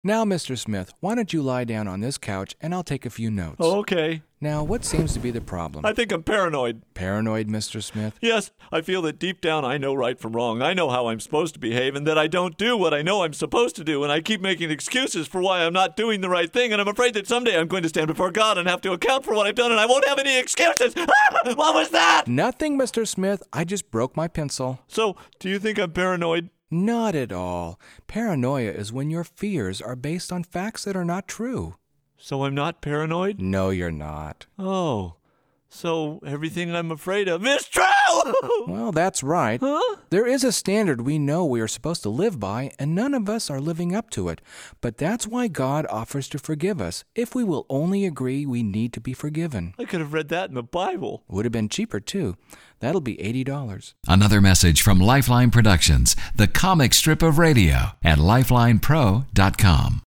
Now, Mr. Smith, why don't you lie down on this couch and I'll take a few notes. Okay. Now, what seems to be the problem? I think I'm paranoid. Paranoid, Mr. Smith? Yes, I feel that deep down I know right from wrong. I know how I'm supposed to behave and that I don't do what I know I'm supposed to do, and I keep making excuses for why I'm not doing the right thing, and I'm afraid that someday I'm going to stand before God and have to account for what I've done, and I won't have any excuses. What was that? Nothing, Mr. Smith. I just broke my pencil. So, do you think I'm paranoid? Not at all. Paranoia is when your fears are based on facts that are not true. So I'm not paranoid? No, you're not. Oh, so everything I'm afraid of is true! Well, that's right. Huh? There is a standard we know we are supposed to live by, and none of us are living up to it. But that's why God offers to forgive us, if we will only agree we need to be forgiven. I could have read that in the Bible. Would have been cheaper, too. That'll be $80. Another message from Lifeline Productions, the comic strip of radio, at lifelinepro.com.